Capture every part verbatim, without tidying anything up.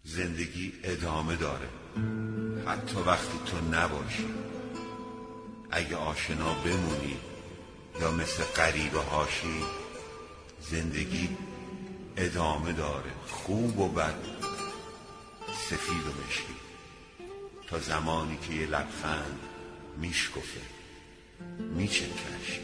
زندگی ادامه داره حتی وقتی تو نباشی. اگه آشنا بمونی یا مثل غریبه هاشی، زندگی ادامه داره، خوب و بد، سفید و مشکی، تا زمانی که یه لبخند میشکفه میچکشی.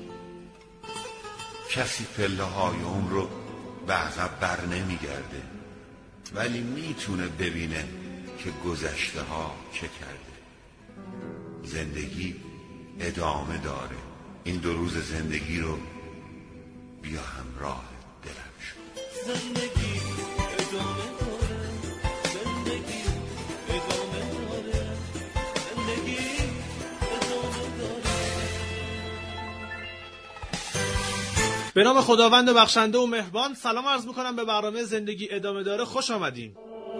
کسی پله های عمر رو به عقب بر نمیگرده، ولی میتونه ببینه که گذشته ها چه کرده. زندگی ادامه داره. این دو روز زندگی رو بیا همراه دلم شد. زندگی ادامه داره، زندگی ادامه داره، زندگی ادامه داره. به نام خداوند بخشنده و مهربان. سلام عرض میکنم به برنامه زندگی ادامه داره. خوش آمدین.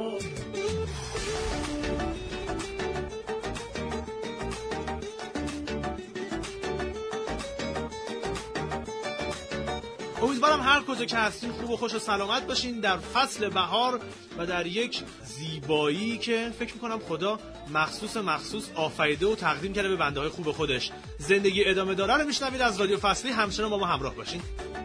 امیدوارم هر کجا که هستین خوب و خوش و سلامت باشین در فصل بهار و در یک زیبایی که فکر میکنم خدا مخصوص مخصوص آفریده و تقدیم کرده به بنده های خوب خودش. زندگی ادامه داره رو میشنوید از رادیو فصلی. همچنان با ما همراه باشین.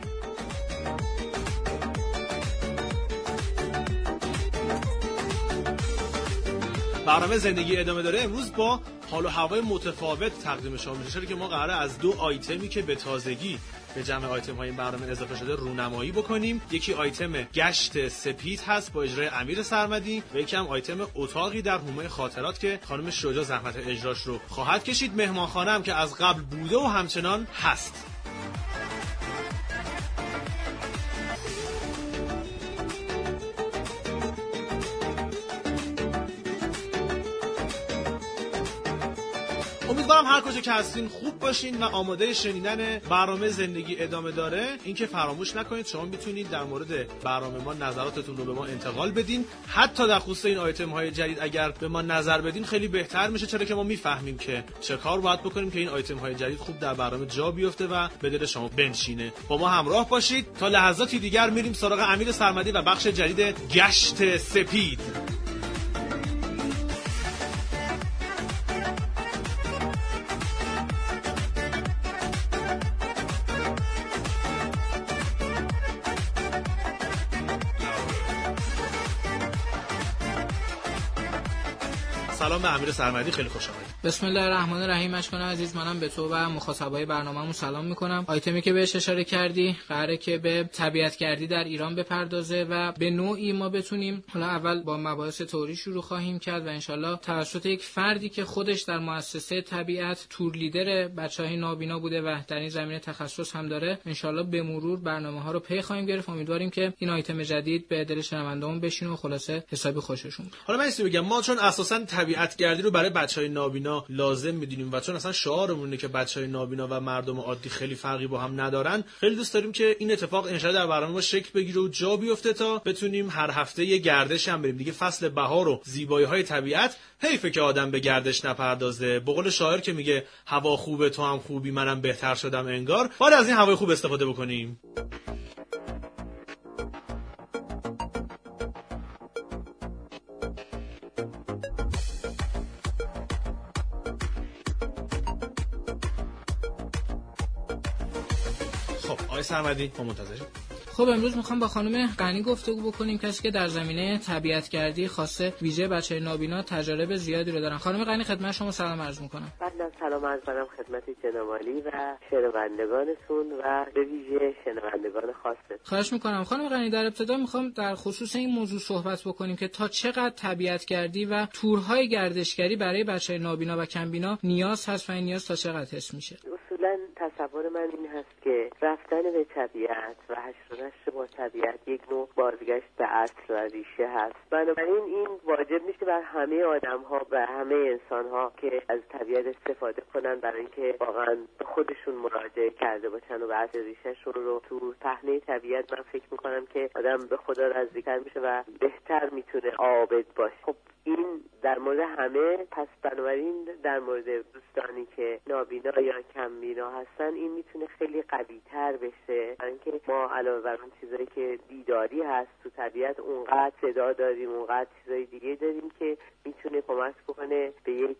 برنامه زندگی ادامه داره امروز با حال و هوای متفاوت تقدیم شما میشه، چرا که ما قراره از دو آیتمی که به تازگی به جمع آیتم های این برنامه اضافه شده رونمایی بکنیم. یکی آیتم گشت سپید هست با اجرای امیر سرمدی و یکی هم آیتم اتاقی در حومه خاطرات که خانم شجاع زحمت اجراش رو خواهد کشید. مهمانخانه هم که از قبل بوده و همچنان هست. امیدوارم هر کجا که هستین خوب باشین و آماده شنیدن برنامه زندگی ادامه داره. اینکه فراموش نکنید شما میتونید در مورد برنامه ما نظراتتون رو به ما انتقال بدین، حتی در خصوص این آیتم های جدید اگر به ما نظر بدین خیلی بهتر میشه، چرا که ما میفهمیم که چه کار باید بکنیم که این آیتم های جدید خوب در برنامه جا بیفته و به دل شما بنشینه. با ما همراه باشید تا لحظاتی دیگر میریم سراغ امیر سرمدی و بخش جدید گشت سپید. سلام به امیر سرمدی، خیلی خوش آمدید. بسم الله الرحمن الرحیم. اشکان عزیز، منم به تو و مخاطبای برنامه‌مون سلام میکنم. آیتمی که بهش اشاره کردی قراره که به طبیعت‌گردی در ایران بپردازه و به نوعی ما بتونیم حالا اول با مباحث تئوری شروع خواهیم کرد و انشالله توسط یک فردی که خودش در مؤسسه طبیعت تور لیدر بچه‌های نابینا بوده و در این زمینه تخصص هم داره، انشالله به مرور برنامه‌ها رو پی خواهیم گرفت. امیدواریم که این آیتم جدید به دل شنونده‌مون بشینه و خلاصه حسابی خوششون بیاد. حالا من اینو بگم، ما چون اساساً طبیعت‌گردی رو برای بچهای نابینا لازم می‌دونیم و چون اصلا شعارمونه که بچهای نابینا و مردم عادی خیلی فرقی با هم ندارن، خیلی دوست داریم که این اتفاق انشالله در برنامه ما شکل بگیره و جا بیفته تا بتونیم هر هفته یه گردش هم بریم. دیگه فصل بهار و زیبایی‌های طبیعت، حیفه که آدم به گردش نپردازه. به قول شاعر که میگه هوا خوبه تو هم خوبی منم بهتر شدم انگار، باید از این هوای خوب استفاده بکنیم. آقای سرمدی ما منتظریم. خب امروز میخوام با خانم غنی گفتگو بکنیم، کسی که در زمینه طبیعت‌گردی خاصه ویژه بچه‌های نابینا تجارب زیادی رو دارن. خانم غنی خدمت شما سلام عرض میکنم. بله سلام عرض میکنم خدمت جناب عالی و شنوندگانتون و به ویژه شنوندگان خاصه. خواهش میکنم خانم غنی، در ابتدا میخوام در خصوص این موضوع صحبت بکنیم که تا چقدر طبیعت‌گردی و تورهای گردشگری برای بچه‌های نابینا و کمبینا نیاز هست و این نیاز تا چقدر حس میشه. اصولا تصور من این هست که رفتن به طبیعت و حشر و نشر با طبیعت یک نوع بازگشت به اصل و ریشه هست. بنابراین این واجب میشه بر همه آدم‌ها و همه انسان‌ها که از طبیعت استفاده کنن برای اینکه واقعا به خودشون مراجعه کرده باشن و به اصل ریشه‌شون رو تو پهنه طبیعت. من فکر میکنم که آدم به خدا نزدیک‌تر میشه و بهتر میتونه عابد باشه. خب این در مورد همه. پس بنابراین در مورد دوستانی که نابینا یا کمبینا هستن این میتونه خیلی قوی‌تر بشه، برای اینکه ما علاوه بر اون چیزایی که دیداری هست تو طبیعت اونقدر صدا داریم، اونقدر چیزای دیگه داریم که میتونه کمک بکنه به یک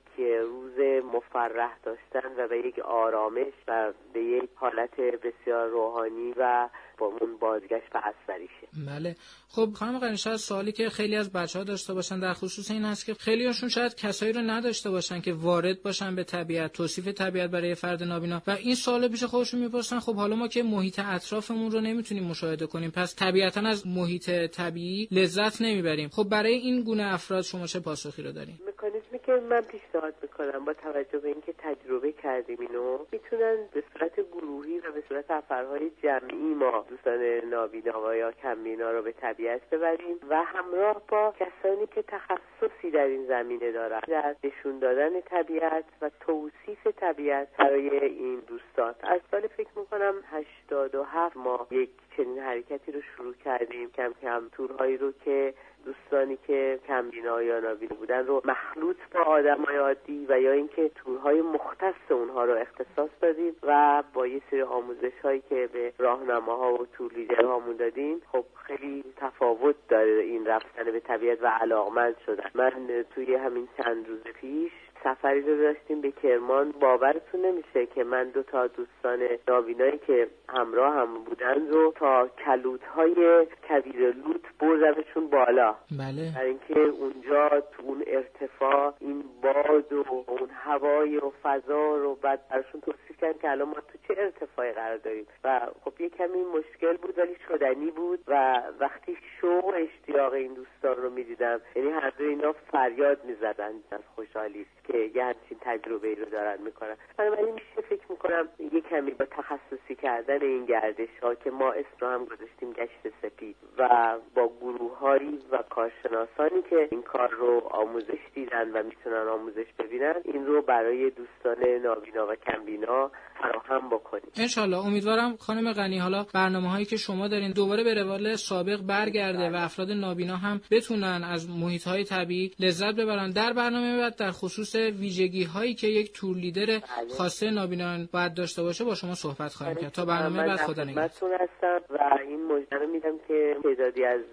روز مفرح داشتن و به یک آرامش و به یک حالت بسیار روحانی و با اون بازگشت به اصلیشه. بله. خب خانم قرینی، شاید سوالی که خیلی از بچه‌ها داشته باشن در خصوص این هست که خیلی هاشون شاید کسایی رو نداشته باشن که وارد باشن به طبیعت، توصیف طبیعت برای فرد نابینا، و این سوالو پیش خودشون میپرسن خب حالا ما که محیط اطرافمون رو نمیتونیم مشاهده کنیم، پس طبیعتاً از محیط طبیعی لذت نمیبریم. خب برای این گونه افراد شما چه پاسخی رو دارین؟ مکانیزمی که من پیشنهاد میکنم با توجه به اینکه تجربه کردیم اینو، میتونن به صورت گروهی و به صورت سفرهای جمعی ما دوستان نابینا و یا کمبینا رو به طبیعت ببریم و همراه با کسانی که تخصصی در این زمینه دارن در نشون دادن طبیعت و توصیف طبیعت برای این دوستان. از سال فکر میکنم هشتاد و هفت ما یک چنین حرکتی رو شروع کردیم، کم کم تورهایی رو که دوستانی که کمبینا یا نابینا بودن رو مخلوط با آدمای عادی و یا اینکه تورهای مختص اونها رو اختصاص دادیم و با یه سری آموزش‌هایی که به راهنماها و تور لیدرهامون دادیم. خب خیلی تفاوت داره این رفتن به طبیعت و علاقمند شدن. من توی همین چند روز پیش سفری رو داشتیم به کرمان. باورتون نمیشه که من دو تا دوستان نابینایی که همراه هم بودن رو تا کلوت‌های کویرلوت بردمشون بالا. بله. برای اینکه اونجا تو اون ارتفاع این باد و اون هوای و فضا رو بعد براشون توصیف کردن که الان ما تو چه ارتفاعی قرار داریم و خب یه کمی مشکل بود ولی شدنی بود و وقتی شوق و اشتیاق این دوستان رو می‌دیدم، یعنی هر دو اینا فریاد می‌زدن از خوشحالی که یه همچین تجربه رو دارن میکنن. بنابراین میشه فکر میکنم یه کمی با تخصصی کردن این گردش ها که ما اسم رو هم گذاشتیم گشت سپید و با گروه هایی و کارشناسانی که این کار رو آموزش دیدن و میتونن آموزش ببینن، این رو برای دوستان نابینا و کمبینا فراهم بکنیم. انشالله. امیدوارم خانم غنی حالا برنامه هایی که شما دارین دوباره به روال سابق برگرده و افراد نابینا هم بتونن از محیط های طبیعی لذت ببرن. در برنامه بعد در خصوص ویژگی هایی که یک تور لیدر خاصه نابینان باید داشته باشه با شما صحبت خواهیم کرد. تا برنامه بعد خدا نگهدار. من هستم و این مژده رو میدم که تعدادی از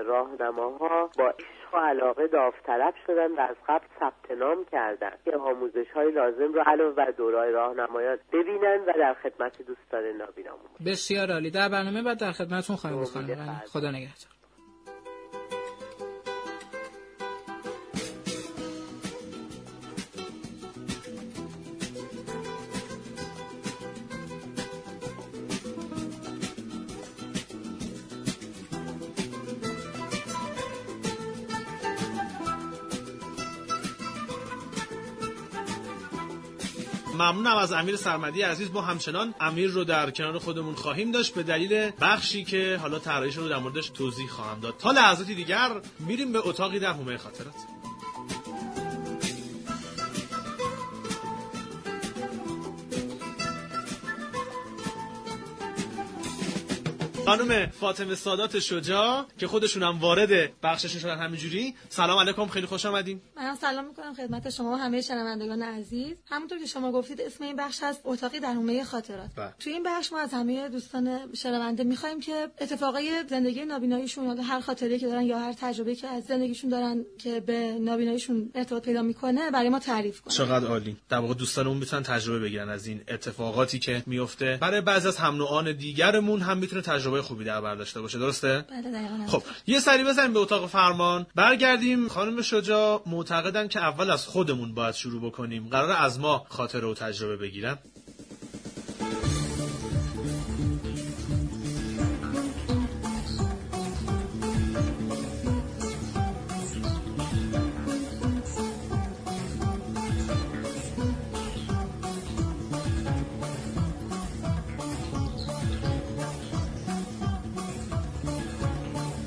راهنماها با عشق و علاقه داوطلب شدن و از قبل ثبت نام کردن که آموزش های لازم رو علاوه بر دوره‌های راهنمایان ببینن و در خدمت دوستان نابینامون. بسیار عالی. در برنامه بعد در خدمتتون خواهیم بود. خدا نگهدار. ممنونم از امیر سرمدی عزیز. ما همچنان امیر رو در کنار خودمون خواهیم داشت به دلیل بخشی که حالا طراحیش رو در موردش توضیح خواهم داد. تا لحظاتی دیگر میریم به اتاقی در حومه خاطرات. خانم فاطمه سادات شجاع که خودشون هم وارد بخششون شدن همینجوری. سلام علیکم، خیلی خوش آمدین. منم سلام میکنم خدمت شما و همه شنوندگان عزیز. همونطور که شما گفتید اسم این بخش هست اتاقی در حومه خاطرات. توی این بخش ما از همه دوستان شنونده میخوایم که اتفاقای زندگی نابیناییشون یا هر خاطره‌ای که دارن یا هر تجربه‌ای که از زندگیشون دارن که به نابیناییشون ارتباط پیدا میکنه برای ما تعریف کنن. چقدر عالی. در واقع دوستانمون میتونن تجربه بگیرن از این اتفاقاتی که میفته. برای بعضی از هم نوعان دیگرمون هم میتونه تجربه خوبی در بر داشته باشه. درسته؟ بله دقیقاً. خب یه سری بزنیم به اتاق فرمان. برگردیم. خانم شجاع معتقدن که اول از خودمون باید شروع بکنیم. قراره از ما خاطره و تجربه بگیرن.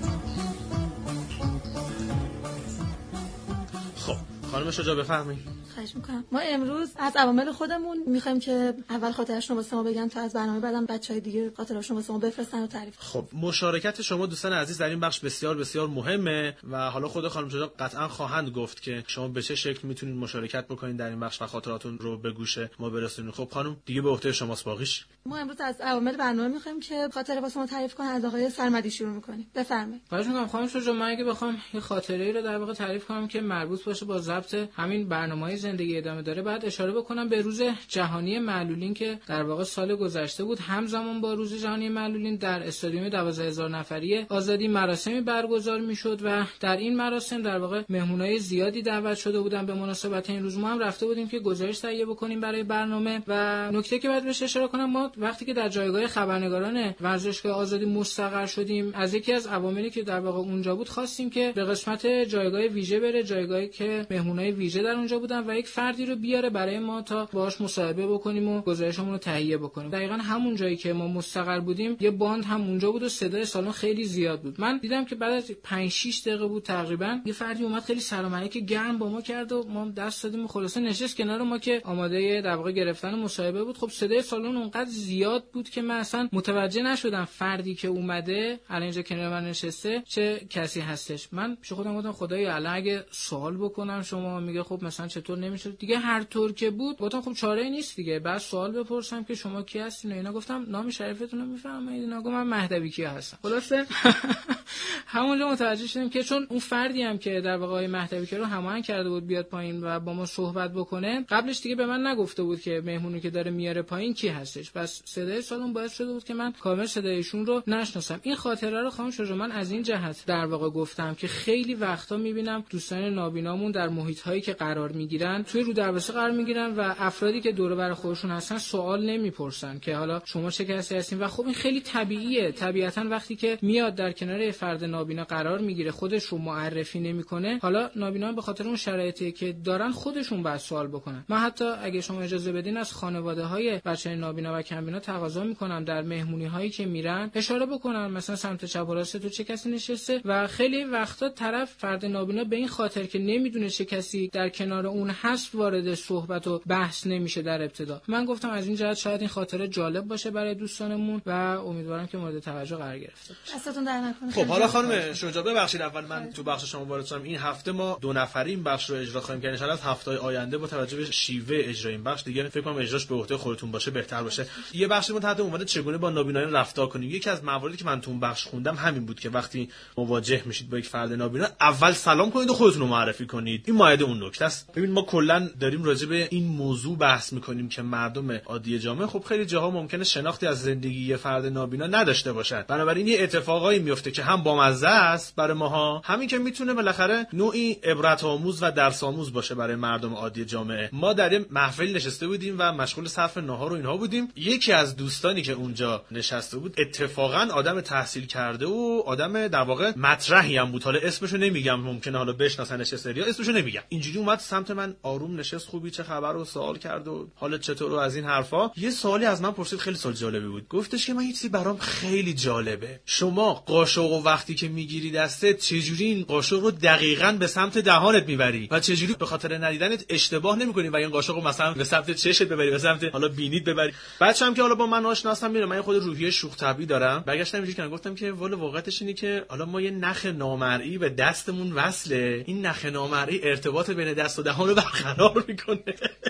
خانم شجاع بفرمایید. خواهش میکنم. ما امروز از عوامل خودمون میخوایم که اول خاطرشون واسه ما بگن تا از برنامه بعدم بچهای دیگه خاطرشون واسه ما بفرستن و تعریف. خب مشارکت شما دوستان عزیز در این بخش بسیار بسیار مهمه و حالا خود خانم شجاع قطعا خواهند گفت که شما به چه شکل میتونید مشارکت بکنید در این بخش و خاطراتون رو به گوش ما برسونید. خب خانم دیگه به عهده شماست باقیش. ما امروز از عوامل برنامه میخوایم که خاطره واسه ما تعریف کنن. از آقای سرمدی شروع میکنیم. بفرمایید. خواهش میکنم خانم شجاع، من اگه بخوام یه خاطره‌ای رو در واقع تعریف کنم که مربوط باشه با ضبط همین برنامه‌های زندگی ادامه داره، بعد اشاره بکنم به روز جهانی معلولین که در واقع سال گذشته بود. همزمان با روز جهانی معلولین در استادیوم دوازده هزار نفری آزادی مراسمی برگزار میشد و در این مراسم در واقع مهمونای زیادی دعوت شده بودن به مناسبت این روز. ما هم رفته بودیم که گزارش تهیه بکنیم برای برنامه و نکته که بعد بهش اشاره کنم، ما وقتی که در جایگاه خبرنگاران ورزشگاه آزادی مستقر شدیم، از یکی از عواملی که در واقع اونجا بود خواستیم که به قسمت جایگاه ویژه بره، جایگاهی که مهمونای ویژه در اونجا بودن و یک فردی رو بیاره برای ما تا باهاش مصاحبه بکنیم و گزارشمون رو تهیه بکنیم. دقیقاً همون جایی که ما مستقر بودیم یه باند هم اونجا بود و صدای سالن خیلی زیاد بود. من دیدم که بعد از پنج شش دقیقه بود تقریبا یه فردی اومد خیلی سلام علیک گرم با ما کرد و ما دست دادیم و خلاصه نشست کنار ما که آماده در واقع گرفتن مصاحبه بود. خب صدای سالن اونقدر زیاد بود که من اصلا متوجه نشدم فردی که اومده الان اینجا کنار من نشسته چه کسی هستش. من پیش خودم گفتم خدایا الان اگه سوال بکنم شما میگه خب مثلا چطور نمیشه دیگه، هر طور که بود گفتم خب چاره‌ای نیست دیگه، بعد سوال بپرسم که شما کی هستین و اینا. گفتم نام شریفتون رو میفرمایید؟ اینا گفتم من مهدوی کیا هستم. خلاصه همونجا متوجه شدیم که چون اون فردی هم که در واقع مهدوی کیا رو هماهنگ کرده بود بیاد پایین و با ما صحبت بکنه، قبلش دیگه به من نگفته بود که مهمونی که داره میاره پایین کی هستش. بس صدای سالن باعث شده بود که من کامل صدایشون رو نشناسم. این خاطره رو خانم شجاع من از این جهت در واقع گفتم که خیلی وقتا میبینم دوستان نابینامون در محیط‌هایی که قرار میگیرن توی رو دروازه قرار میگیرن و افرادی که دور و بر خودشون هستن سوال نمیپرسن که حالا شما چه کسی هستین و خب این خیلی طبیعیه. طبیعتا وقتی که میاد در کنار فرد نابینا قرار میگیره خودش رو معرفی نمیکنه، حالا نابینا به خاطر اون شرایطی که دارن خودشون باید سوال بکنن. من حتی اگه شما اجازه بدین از خانواده‌های بچه‌های نابینا و کمبینا تقاضا میکنم در مهمونی‌هایی که میرن اشاره بکنن مثلا سمت چپ و راست تو چه کسی نشسته و خیلی وقتا طرف فرد نابینا به این خاطر که نمیدونه چه کسی در کنار اون هست وارد صحبت و بحث نمیشه در ابتدا. من گفتم از این جهت شاید این خاطره جالب باشه برای دوستانمون و امیدوارم که مورد توجه قرار گرفته باشه. دستتون در نکنه. خب حالا خانم شجاع ببخشید اول من تو بخش شما وارد شدم. این هفته ما دو نفری این بخش رو اجرا خواهیم کرد. ان شاءالله هفته‌های آینده با توجه به شیوه اجرای این بخش دیگه فکر کنم اجراش به عهده خودتون باشه بهتر باشه. یه بخشی ما تحت عنوان چگونه با نابینایان رفتار کنیم. یکی از مواردی که من تو اون بخش خوندم همین بود که وقتی مواجه میشید با یک فرد نابینا اول سلام کنید و خودتون رو معرفی کنید. این مایده اون نکته است. ببین ما کلا داریم راجع به این موضوع بحث میکنیم که مردم عادی جامعه خب خیلی جاها ممکنه شناختی از زندگی یه فرد نابینا نداشته باشد. بنابراین یه اتفاقایی میفته که هم بامزه است برای ماها، همین که میتونه بالاخره نوعی عبرت آموز و درس آموز باشه برای مردم عادی جامعه. ما در این محفل نشسته بودیم و مشغول صرف ناهار و اینها بودیم. یکی از دوستانی که اونجا نشسته بود اتفاقا آدم تحصیل کرده و آدم در واقع مطرحی هم بود. حالا اسمشو نمیگم، ممکنه حالا بشناسنش سریا، اسمشو نمیگم. اینجوری اومد سمت من آروم نشست، خوبی چه خبر و سوال کرد و حالت چطور و از این حرفا. یه سوالی از من پرسید خیلی سوال جالبی بود. گفتش که من یه چیزی برام خیلی جالبه، شما قاشق و وقتی که میگیری دستت چجوری این قاشق رو دقیقاً به سمت دهانت میبری و چجوری به خاطر ندیدنت اشتباه نمیکنی و این قاشق رو مثلا به سمت چشت ببری، به سمت حالا بینیت ببری. بچه‌ام که حالا با من آشنا هستم میره، من خود روحیه شوخ طبعی دارم. برگشتم اینجوری که گفتم که والا واقعیتش اینه که حالا ما یه نخ نامرئی به دستمون وصله، این نخ نامرئی ارتباط بین دست و دهان رو برقرار میکنه.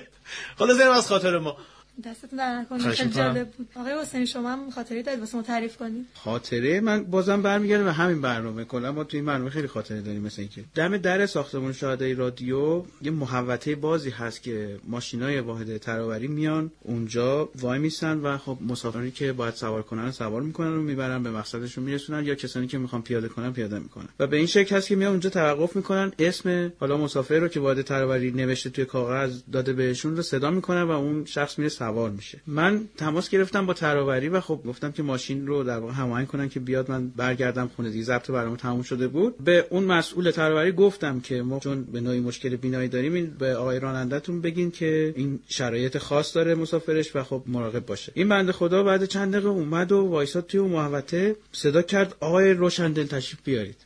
حالا زیرم از خاطر ما دستتون در نکنه. خیلی جالب بود. آقای حسینی شما هم خاطره دارید واسه ما تعریف کنید؟ خاطره من بازم برمیگردم به همین برنامه. کلا ما تو این برنامه خیلی خاطره داریم. مثلا اینکه دم در ساختمون شهدای رادیو یه محوطه بازی هست که ماشینای واحد ترابری میان اونجا وای میسن و خب مسافرانی که باید سوار کنن سوار میکنن و میبرن به مقصدشون میرسونن، یا کسانی که میخوان پیاده کنن پیاده میکنن. و به این شکل هست که میان اونجا توقف میکنن، اسم حالا مسافر رو که واحد ترابری نوشته توی کاغذ داده بهشون رو صدا میکنن و اون شخص میره سوار میشه. من تماس گرفتم با ترابری و خب گفتم که ماشین رو در واقع هماهنگ کنن که بیاد من برگردم خونه دیگه. ضبط برنامه تموم شده بود. به اون مسئول ترابری گفتم که ما چون به نوعی مشکل بینایی داریم، این به آقای راننده‌تون بگین که این شرایط خاص داره مسافرش و خب مراقب باشه. این بنده خدا بعد چند دقیقه اومد و وایساد توی محوطه، صدا کرد آقای روشندل تشریف بیارید.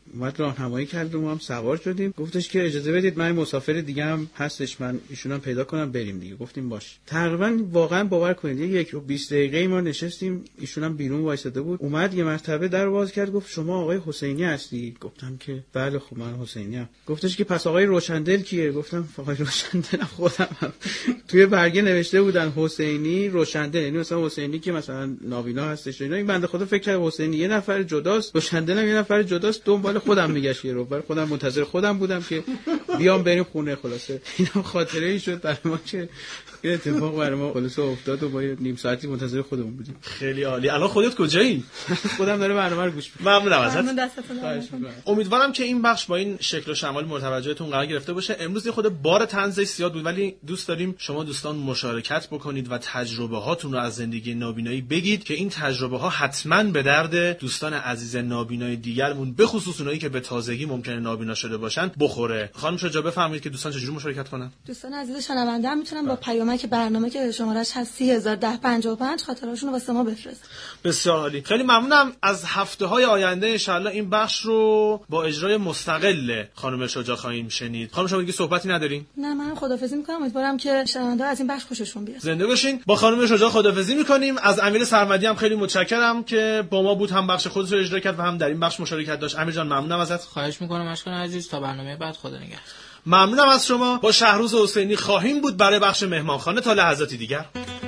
اومد راهنمایی کرد و ما هم سوار شدیم. گفتش که اجازه بدید من مسافر دیگه هم هستش، من ایشونم پیدا کنم بریم دیگه. گفتیم باش. تقریبا واقعا باور کنید یک و بیست دقیقه ما نشستیم، ایشونم بیرون وایساده بود. اومد یه مرتبه در باز کرد، گفت شما آقای حسینی هستی؟ گفتم که بله خب من حسینی ام. گفتش که پس آقای روشندل کیه؟ گفتم آقای روشندل خودم. توی برگه نوشته بودن حسینی روشندل، یعنی مثلا حسینی که مثلا نابینا هستش اینا. این بنده خدا فکر کرد حسینی یه نفر جداست، روشندل هم یه نفر جداست. دنبال خودم میگشت رو، برای خودم منتظر خودم بودم که بیام بریم خونه. خلاصه اینا خاطره ای شد برای ما که این اتفاق برای ما خلاصه افتاد و با نیم ساعتی منتظر خودمون بودیم. خیلی عالی. الان خودت کجایی؟ خودم داره برنامه رو گوش میدم. ممنونم ازت. امیدوارم که این بخش با این شکل و شمال متوجهتون قرار گرفته باشه. امروز یه خود بار طنزش زیاد بود، ولی دوست داریم شما دوستان مشارکت بکنید و تجربه هاتون رو از زندگی نابینایی بگید که این تجربه ها حتما به درد دوستان عزیز نابینای دیگرمون، به خصوص اونایی که به تازگی ممکنه نابینا شده باشن، بخوره. خانم شجاع بفرمایید که دوستان چجوری مشارکت کنن؟ دوستان عزیز شنونده هم میتونن با پیامک برنامه که شماره‌اش هست سی هزار ده پنجاه و پنج خاطرهاشون رو واسه ما بفرستن. بسیار عالی. خیلی ممنونم. از هفته‌های آینده ان شاءالله این بخش رو با اجرای مستقل خانم شجاع خواهیم شنید. خانم شما دیگه صحبتی ندارین؟ نه من خداحافظی می‌کنم. امیدوارم که شنونده‌ها از این بخش خوششون بیاد. زنده باشین. با خانم شجاع خداحافظی می‌کنیم. از امیر سرمدی هم خیلی متشکرم که با ما بود، هم بخش خودش رو اجرا کرد و هم در این بخش مشارکت داشت. امیر جان ممنونم ازت. خواهش می‌کنم اشکان عزیز. تا برنامه بعد خدا نگهدار. ممنونم از شما. با شهروز حسینی خواهیم بود برای بخش مهمانخانه تا لحظاتی دیگر.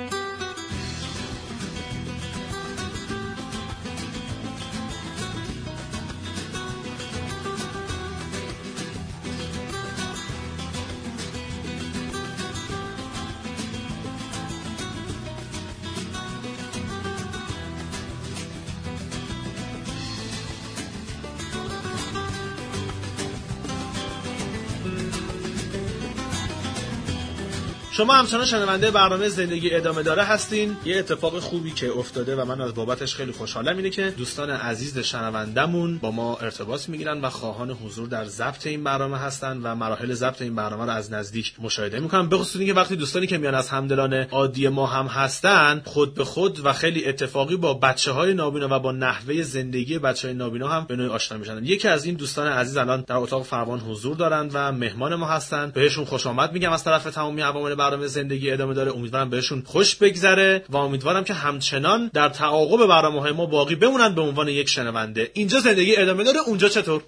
شما همچنان شنونده برنامه زندگی ادامه داره هستین. یه اتفاق خوبی که افتاده و من از بابتش خیلی خوشحالم اینه که دوستان عزیز شنوندمون با ما ارتباط میگیرن و خواهان حضور در ضبط این برنامه هستن و مراحل ضبط این برنامه رو از نزدیک مشاهده میکنن. به خصوص اینکه وقتی دوستانی که میان از همدلان عادی ما هم هستن، خود به خود و خیلی اتفاقی با بچه‌های نابینا و با نحوه زندگی بچه‌های نابینا هم به نوعی آشنا میشن. یکی از این دوستان عزیز الان در اتاق فروان حضور دارن و مهمان ما هستن. بهشون خوش آمد میگم از طرف تمامی عوامل برنامه زندگی ادامه داره. امیدوارم بهشون خوش بگذره و امیدوارم که همچنان در تعاقب برنامه‌های ما باقی بمونن به عنوان یک شنونده. اینجا زندگی ادامه داره، اونجا چطور؟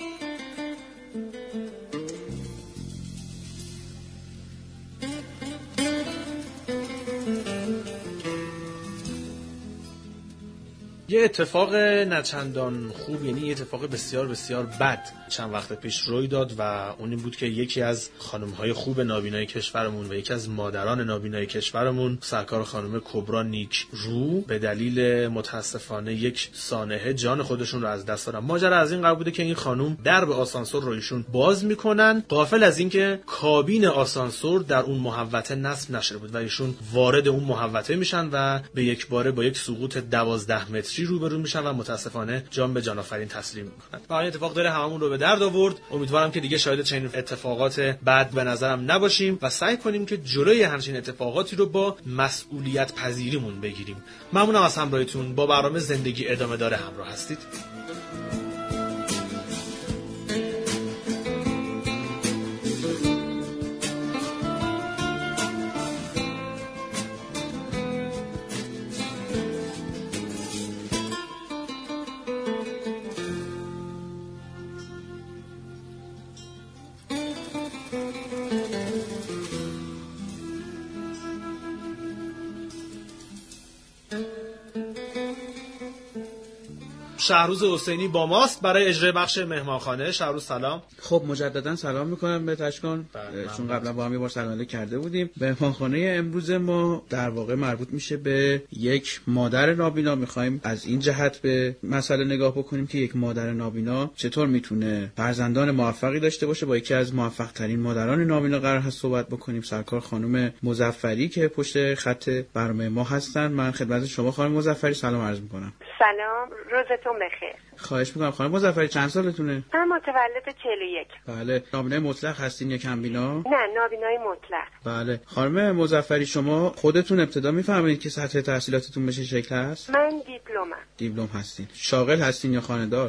یه اتفاق نچندان خوب، یعنی یه اتفاق بسیار بسیار بد چند وقت پیش روی داد و اون این بود که یکی از خانم‌های خوب نابینای کشورمون و یکی از مادران نابینای کشورمون، سرکار خانم کبرا نیک رو، به دلیل متاسفانه یک سانحه جان خودشون رو از دست دادن. ماجرا از این قرار بوده که این خانم درب آسانسور رو ایشون باز میکنن، غافل از اینکه کابین آسانسور در اون محوطه نصب نشده بود و ایشون وارد اون محوطه میشن و به یک باره با یک سقوط دوازده متری روبرو میشن و متاسفانه جان به جان آفرین تسلیم میکنن. و این اتفاق داره هممون رو به درد آورد. امیدوارم که دیگه شاهد چنین اتفاقات بد به نظرم نباشیم و سعی کنیم که جلوی همچین اتفاقاتی رو با مسئولیت پذیریمون بگیریم. ممنونم از همراهیتون. با برنامه زندگی ادامه داره همراه هستید. شهروز حسینی با ماست برای اجرای بخش مهمانخانه. شهروز سلام. خب مجددا سلام میکنم به تشکان، چون قبلا با هم یه بار سلام کرده بودیم. مهمانخانه امروز ما در واقع مربوط میشه به یک مادر نابینا. میخوایم از این جهت به مسئله نگاه بکنیم که یک مادر نابینا چطور میتونه فرزندان موفقی داشته باشه. با یکی از موفق ترین مادران نابینا قرار هست صحبت بکنیم، سرکار خانم مظفری که پشت خط برنامه ما هستن. من خدمت شما خانم مظفری سلام عرض میکنم. سلام، روزتون بخیر. خواهش میکنم. خانم مظفری چند سالتونه؟ من متولد چهل و یک. بله. نابینای مطلق هستین یا کم بینا؟ نه، نابینای مطلق. بله. خانم مظفری شما خودتون ابتدا میفرمایید که سطح تحصیلاتتون به چه شکل هست؟ من دیپلمم. دیپلم هستین. شاغل هستین یا خانه‌دار؟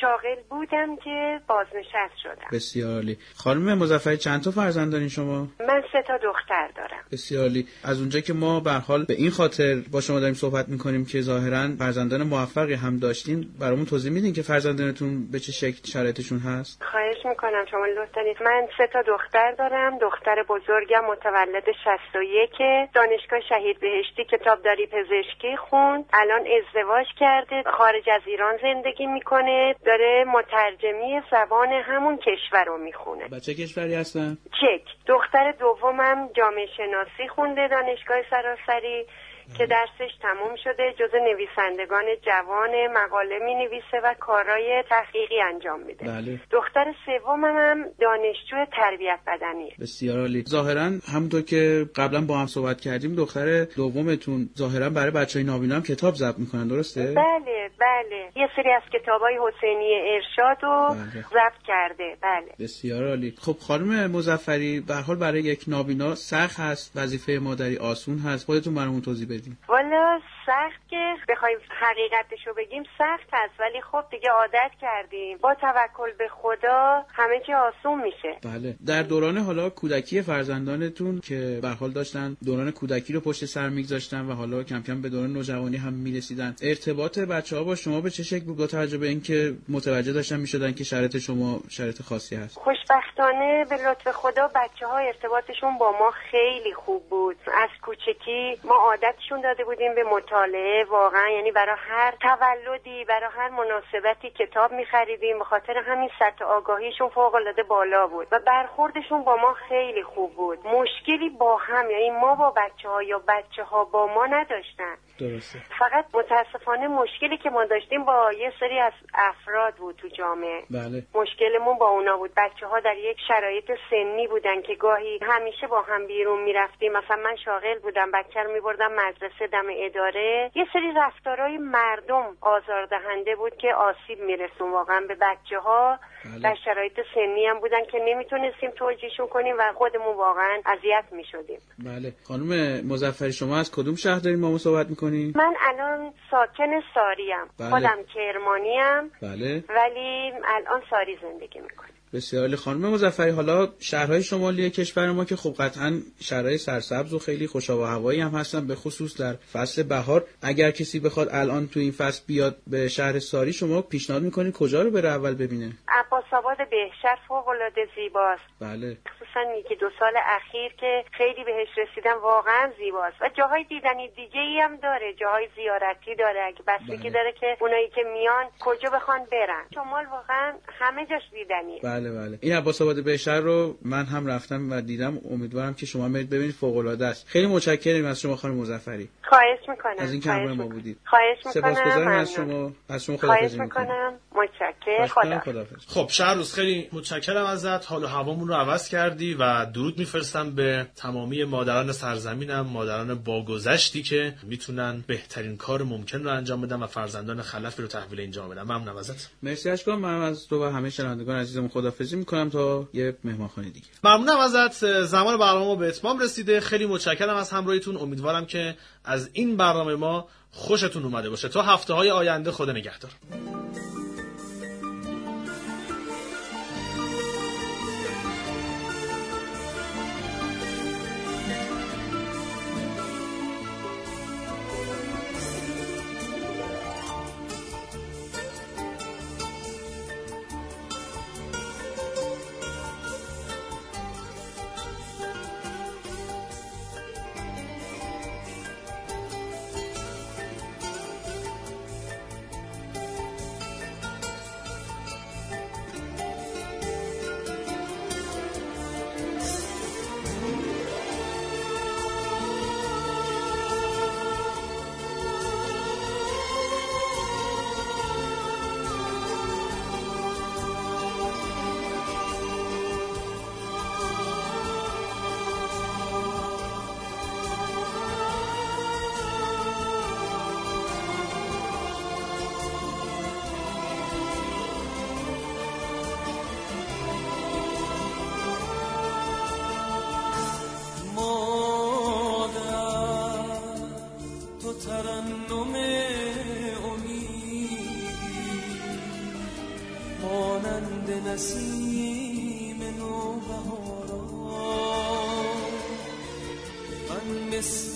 شاغل بودم که بازنشست شدم. بسیار عالی. خانم مظفری چند تا فرزند دارین شما؟ من سه تا دختر دارم. بسیار عالی. از اونجا که ما به هر حال به این خاطر با شما داریم صحبت می‌کنیم که ظاهراً فرزندان موفقی هم داشتین، برامون توضیح میدین که فرزندانتون به چه شکل شرایطشون هست؟ خواهش میکنم، شما لطف دارید. من سه تا دختر دارم. دختر بزرگم متولد شصت و یک، دانشگاه شهید بهشتی کتابداری پزشکی خوند. الان ازدواج کرده، خارج از ایران زندگی میکنه، داره مترجمی زبان همون کشور رو میخونه. بچه کشوری هستن؟ چک. دختر دومم جامعه شناسی خونده دانشگاه سراسری که درسش تموم شده، جزو نویسندگان جوان، مقاله می نویسه و کارهای تحقیقی انجام میده. بله. دختر سومم هم دانشجو تربیت بدنیه. بسیار عالی. ظاهرا همونطور که قبلا با هم صحبت کردیم دختر دومتون ظاهرا برای بچهای نابینا هم کتاب ضبط میکنن، درسته؟ بله بله، یه سری از کتابای حسینی ارشاد رو بله. ضبط کرده. بله. بسیار عالی. خب خانم مظفری، به هر حال برای یک نابینا سخت هست، وظیفه مادری آسون هست، خودتون برامون توضیح بدین. والا سخت که بخوایم حقیقتشو بگیم سخت هست، ولی خب دیگه عادت کردیم. با توکل به خدا همه چی آسون میشه. بله. در دوران حالا کودکی فرزندانتون که به هر حال داشتن دوران کودکی رو پشت سر میگذاشتن و حالا کم کم به دوران نوجوانی هم میرسیدن، ارتباط بچه‌ها با شما به چه شکل بود با توجه به اینکه متوجه داشتن میشدن که شرایط شما شرایط خاصی هست؟ خوشبختانه به لطف خدا بچه‌ها ارتباطشون با ما خیلی خوب بود. از کوچکی ما عادتشون داده بودیم به مطالعه واقعا، یعنی برای هر تولدی، برای هر مناسبتی کتاب می‌خریدیم. به خاطر همین سطح آگاهیشون فوق‌العاده بالا بود و برخوردشون با ما خیلی خوب بود. مشکلی با هم، یعنی ما با بچه‌ها یا بچه‌ها با ما نداشتن. درسته. فقط متاسفانه مشکلی که ما داشتیم با یه سری از افراد بود تو جامعه. بله. مشکلمون با اونا بود. بچه‌ها در یک شرایط سنی بودن که گاهی همیشه با هم بیرون میرفتیم. مثلا من شاغل بودم، بچه رو میبردم مدرسه دم اداره. یه سری رفتارهای مردم آزاردهنده بود که آسیب میرسون واقعا به بچه‌ها. بله. در شرایط سنی هم بودن که نمیتونستیم توجیهشون کنیم و خودمون واقعا اذیت میشدیم. بله. خانم مظفری شما از کدوم شهر دارین با ما صحبت میکنین؟ من الان ساکن ساریم. بله. خودم کرمانیم. بله. ولی الان ساری زندگی میکنم. بسیار عالی. خانم مظفری، حالا شهرهای شمالی کشور ما که خب قطعاً شهرهای سرسبز و خیلی خوش آب و هوایی هم هستن، به خصوص در فصل بهار. اگر کسی بخواد الان تو این فصل بیاد به شهر ساری، شما پیشنهاد میکنید کجا رو بره اول ببینه؟ عباس‌آباد بهشت فوق‌العاده زیباست. بله. خصوصا یکی دو سال اخیر که خیلی بهش رسیدم، واقعا زیباست و جاهای دیدنی دیگه‌ای هم داره، جاهای زیارتی داره. اگه بستگی بله. داره که اونایی که میان کجا بخوان برن. شمال واقعا همه جاش دیدنیه. بله بله. این عباس‌آباد بهشت رو من هم رفتم و دیدم، امیدوارم که شما برید ببینید، فوق‌العاده است. خیلی متشکرم از شما خانم مظفری. خواهش میکنم. از این که همراه ما بودید. خواهش میکنم. سپاسگزارم از شما. از شما خداحافظی میکنم. خواهش میکنم. متشکرم. خداحافظ. خب شهروز، خیلی متشکرم ازت. حال و هوامون رو عوض کردی و درود میفرستم به تمامی مادران سرزمینم، مادران باگذشتی که میتونن بهترین کار ممکن رو انجام بدن و فرزندان خلفی رو تحویل این جامعه بدن. ممنونم ازت. مرسی اشکان. من از تو و همه شنوندگان عزیزم خداحافظی میکنم تا یه مهمانخانه دیگه. ممنونم ازت. زمان برنامه به اتمام رسیده. خیلی متشکرم از همراهیتون. امیدوارم که از این برنامه ما خوشتون اومده باشه. تا هفته‌های آینده، خدا نگهدار.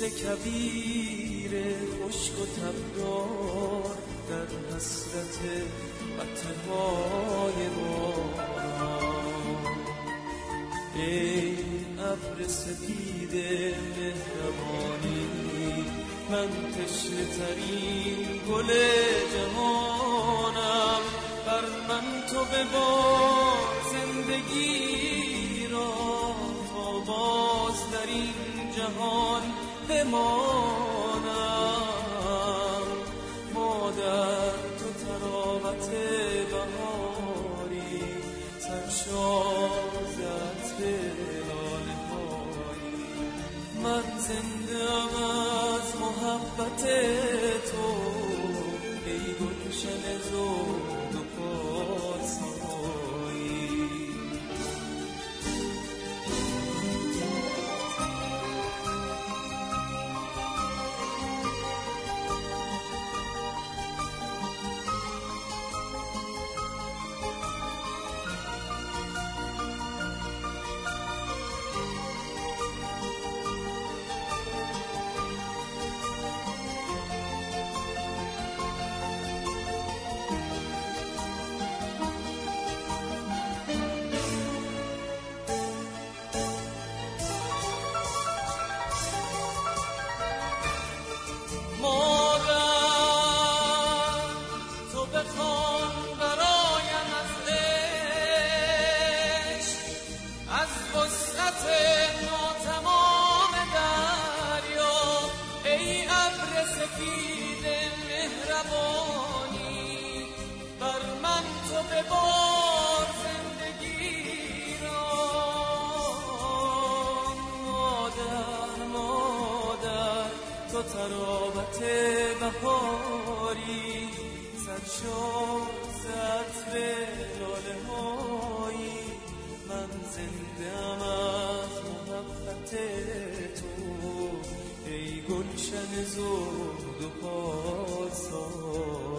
کبیر خشک و تبدار در حسرت قطرهای باران. ای ابر سپید مهربانی، من تشنه ترین گل جهانم، بر من تو ببار زندگی را تا باز در این جهان بمانم. مادر تو تراوت بهاری، سرشار عطر لاله هایی، من زنده ام از محبت تو، ای گلشن زود و پارسایی. سفید مهربانی، بر من تو ببار زندگی را. مادر مادر تو تراوت بهاری، سرشار عطر لاله هایی، من زنده ام از محبت تو، ای گلشن زود و پارسایی.